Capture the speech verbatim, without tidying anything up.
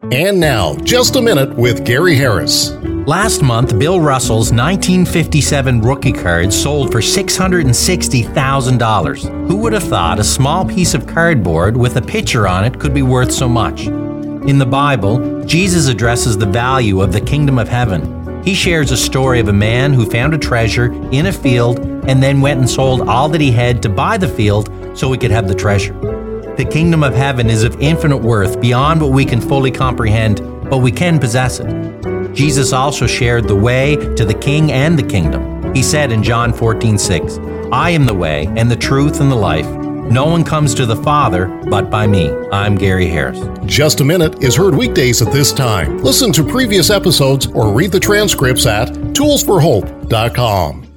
And now, Just a Minute with Gary Harris. Last month, Bill Russell's nineteen fifty-seven rookie card sold for six hundred sixty thousand dollars. Who would have thought a small piece of cardboard with a picture on it could be worth so much? In the Bible, Jesus addresses the value of the kingdom of heaven. He shares a story of a man who found a treasure in a field and then went and sold all that he had to buy the field so he could have the treasure. The kingdom of heaven is of infinite worth, beyond what we can fully comprehend, but we can possess it. Jesus also shared the way to the king and the kingdom. He said in John fourteen six, "I am the way and the truth and the life. No one comes to the Father but by me." I'm Gary Harris. Just a Minute is heard weekdays at this time. Listen to previous episodes or read the transcripts at tools for hope dot com.